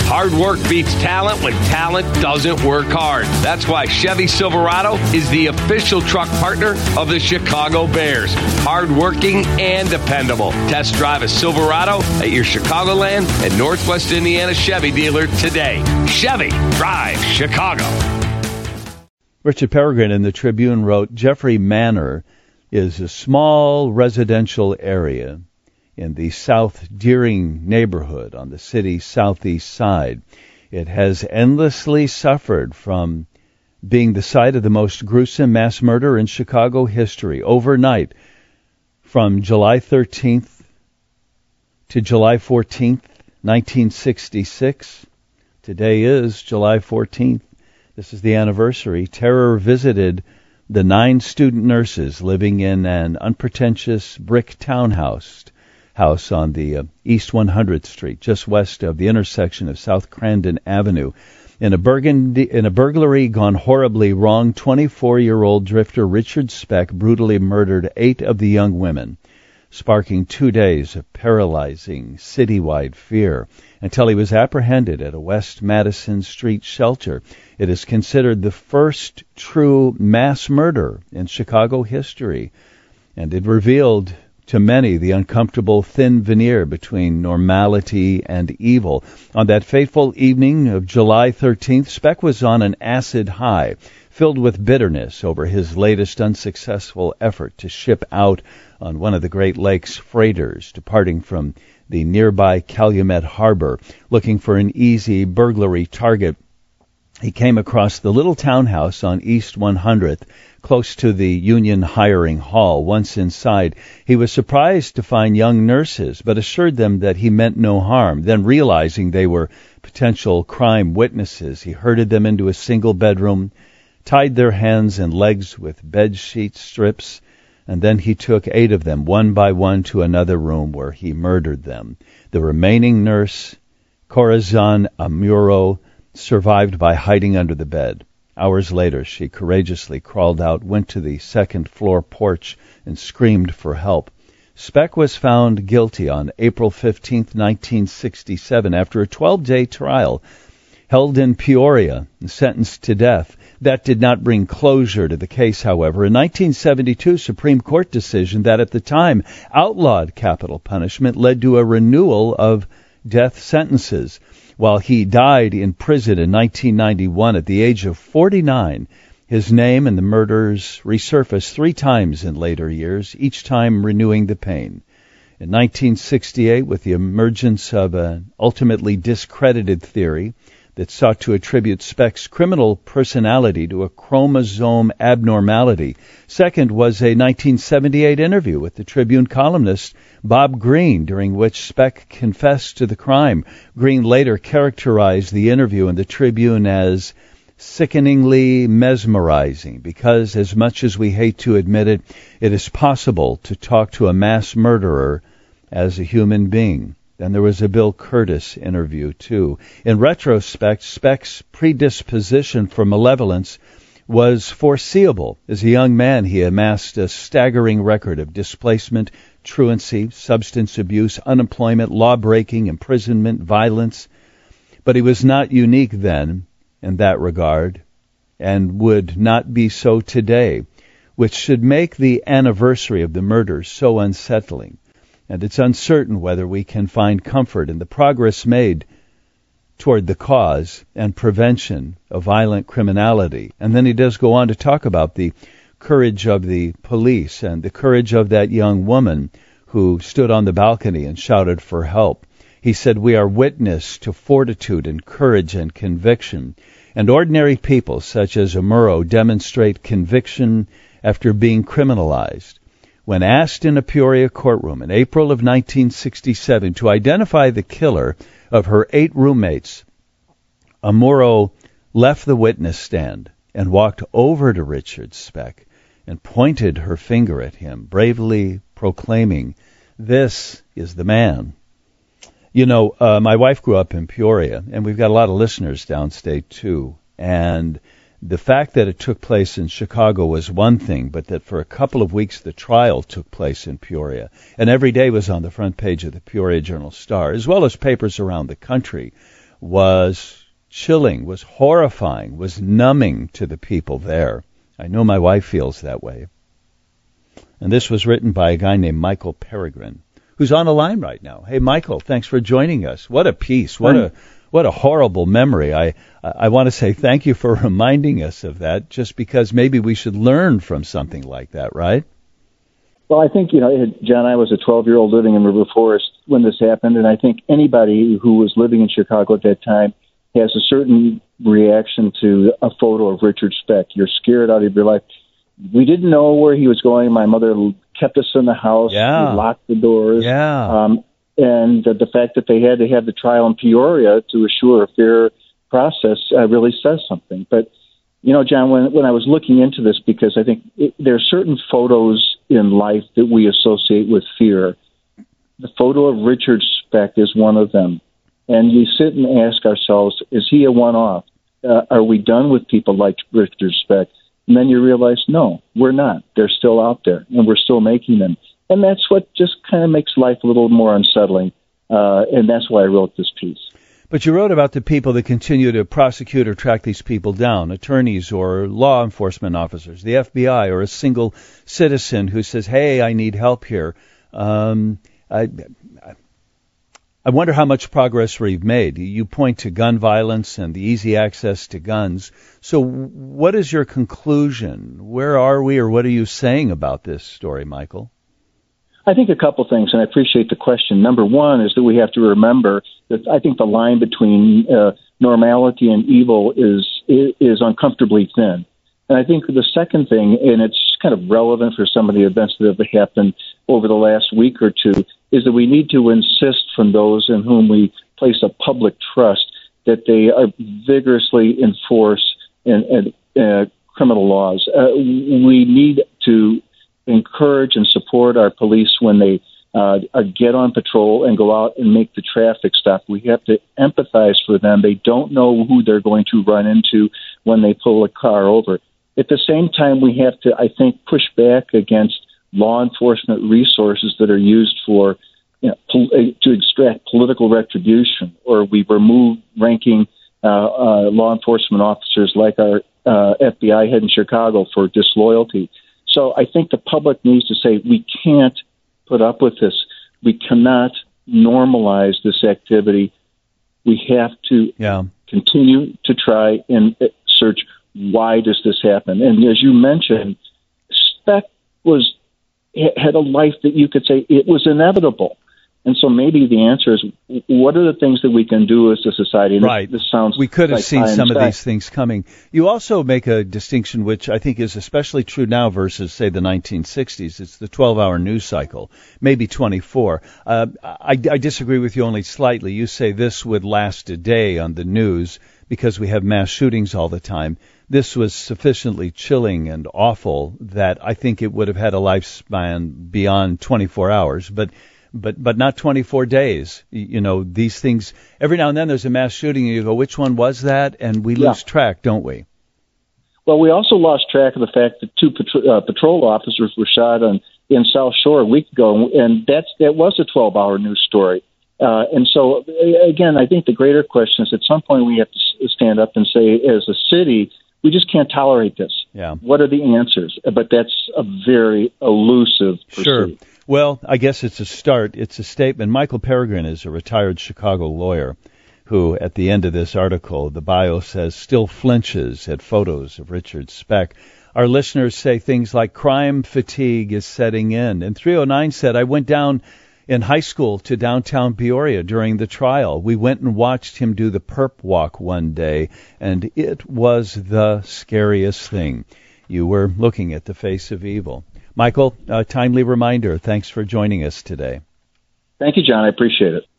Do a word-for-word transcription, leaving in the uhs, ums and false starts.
Hard work beats talent when talent doesn't work hard. That's why Chevy Silverado is the official truck partner of the Chicago Bears. Hardworking and dependable. Test drive a Silverado at your Chicagoland and Northwest Indiana Chevy dealer today. Chevy, drive Chicago. Richard Peregrine in the Tribune wrote, Jeffrey Manor is a small residential area in the South Deering neighborhood on the city's southeast side. It has endlessly suffered from being the site of the most gruesome mass murder in Chicago history. Overnight, from July thirteenth to July fourteenth, nineteen sixty-six, today is July fourteenth. This is the anniversary. Terror visited the nine student nurses living in an unpretentious brick townhouse house on the uh, East one hundredth Street, just west of the intersection of South Crandon Avenue. In a, burgundy, in a burglary gone horribly wrong, twenty-four-year-old drifter Richard Speck brutally murdered eight of the young women, sparking two days of paralyzing citywide fear until he was apprehended at a West Madison Street shelter. It is considered the first true mass murder in Chicago history, and it revealed to many the uncomfortable thin veneer between normality and evil. On that fateful evening of July thirteenth, Speck was on an acid high, filled with bitterness over his latest unsuccessful effort to ship out on one of the Great Lakes freighters departing from the nearby Calumet Harbor, looking for an easy burglary target. He came across the little townhouse on East one hundredth, close to the Union Hiring Hall. Once inside, he was surprised to find young nurses, but assured them that he meant no harm. Then, realizing they were potential crime witnesses, he herded them into a single bedroom, tied their hands and legs with bed sheet strips, and then he took eight of them, one by one, to another room where he murdered them. The remaining nurse, Corazon Amuro, survived by hiding under the bed. Hours later, she courageously crawled out, went to the second-floor porch, and screamed for help. Speck was found guilty on April fifteenth, nineteen sixty-seven, after a twelve-day trial, held in Peoria, and sentenced to death. That did not bring closure to the case, however. A nineteen seventy-two Supreme Court decision that at the time outlawed capital punishment led to a renewal of death sentences. While he died in prison in nineteen ninety-one at the age of forty-nine, his name and the murders resurfaced three times in later years, each time renewing the pain. In nineteen sixty-eight, with the emergence of an ultimately discredited theory that sought to attribute Speck's criminal personality to a chromosome abnormality. Second was a nineteen seventy-eight interview with the Tribune columnist Bob Greene, during which Speck confessed to the crime. Greene later characterized the interview in the Tribune as sickeningly mesmerizing, because as much as we hate to admit it, it is possible to talk to a mass murderer as a human being. Then there was a Bill Curtis interview, too. In retrospect, Speck's predisposition for malevolence was foreseeable. As a young man, he amassed a staggering record of displacement, truancy, substance abuse, unemployment, law-breaking, imprisonment, violence. But he was not unique then in that regard, and would not be so today, which should make the anniversary of the murders so unsettling. And it's uncertain whether we can find comfort in the progress made toward the cause and prevention of violent criminality. And then he does go on to talk about the courage of the police and the courage of that young woman who stood on the balcony and shouted for help. He said, "We are witness to fortitude and courage and conviction. And ordinary people such as Amuro demonstrate conviction after being criminalized." When asked in a Peoria courtroom in April of nineteen sixty-seven to identify the killer of her eight roommates, Amuro left the witness stand and walked over to Richard Speck and pointed her finger at him, bravely proclaiming, "This is the man." You know, uh, my wife grew up in Peoria, and we've got a lot of listeners downstate too, and the fact that it took place in Chicago was one thing, but that for a couple of weeks the trial took place in Peoria, and every day was on the front page of the Peoria Journal-Star, as well as papers around the country, was chilling, was horrifying, was numbing to the people there. I know my wife feels that way. And this was written by a guy named Michael Peregrine, who's on the line right now. Hey, Michael, thanks for joining us. What a piece. What a what a horrible memory. I I want to say thank you for reminding us of that, just because maybe we should learn from something like that, right? Well, I think, you know, John, I was a twelve-year-old living in River Forest when this happened, and I think anybody who was living in Chicago at that time has a certain reaction to a photo of Richard Speck. You're scared out of your life. We didn't know where he was going. My mother kept us in the house. Yeah. We locked the doors. Yeah. Um, and the, the fact that they had to have the trial in Peoria to assure a fair process uh, really says something. But, you know, John, when, when I was looking into this, because I think it, there are certain photos in life that we associate with fear. The photo of Richard Speck is one of them. And you sit and ask ourselves, is he a one-off? Uh, are we done with people like Richard Speck? And then you realize, no, we're not. They're still out there, and we're still making them. And that's what just kind of makes life a little more unsettling, uh, and that's why I wrote this piece. But you wrote about the people that continue to prosecute or track these people down, attorneys or law enforcement officers, the F B I, or a single citizen who says, hey, I need help here. Um, I, I wonder how much progress we've made. You point to gun violence and the easy access to guns. So what is your conclusion? Where are we, or what are you saying about this story, Michael? I think a couple things, and I appreciate the question. Number one is that we have to remember that I think the line between uh, normality and evil is is uncomfortably thin. And I think the second thing, and it's kind of relevant for some of the events that have happened over the last week or two, is that we need to insist from those in whom we place a public trust that they uh, vigorously enforce in, in, uh, criminal laws. Uh, we need to encourage and support our police when they uh, get on patrol and go out and make the traffic stop. We have to empathize for them. They don't know who they're going to run into when they pull a car over. At the same time, we have to, I think, push back against law enforcement resources that are used for, you know, pol- to extract political retribution, or we remove ranking uh, uh, law enforcement officers like our uh, F B I head in Chicago for disloyalty. So I think the public needs to say, we can't put up with this. We cannot normalize this activity. We have to yeah. continue to try and search, why does this happen? And as you mentioned, Speck was had a life that you could say it was inevitable. And so maybe the answer is, what are the things that we can do as a society? And right. This, this sounds we could have like seen some sky. of these things coming. You also make a distinction, which I think is especially true now versus, say, the nineteen sixties. It's the twelve-hour news cycle, maybe twenty-four. Uh, I, I disagree with you only slightly. You say this would last a day on the news because we have mass shootings all the time. This was sufficiently chilling and awful that I think it would have had a lifespan beyond twenty-four hours. But But but not twenty-four days. You know, these things, every now and then there's a mass shooting and you go, which one was that? And we lose yeah. track, don't we? Well, we also lost track of the fact that two patro- uh, patrol officers were shot on, in South Shore a week ago, and that's that was a twelve-hour news story. Uh, and so, again, I think the greater question is at some point we have to stand up and say, as a city, we just can't tolerate this. Yeah. What are the answers? But that's a very elusive pursuit. Sure. Well, I guess it's a start. It's a statement. Michael Peregrine is a retired Chicago lawyer who, at the end of this article, the bio says, still flinches at photos of Richard Speck. Our listeners say things like crime fatigue is setting in. And three oh nine said, I went down in high school to downtown Peoria during the trial. We went and watched him do the perp walk one day, and it was the scariest thing. You were looking at the face of evil. Michael, a timely reminder. Thanks for joining us today. Thank you, John. I appreciate it.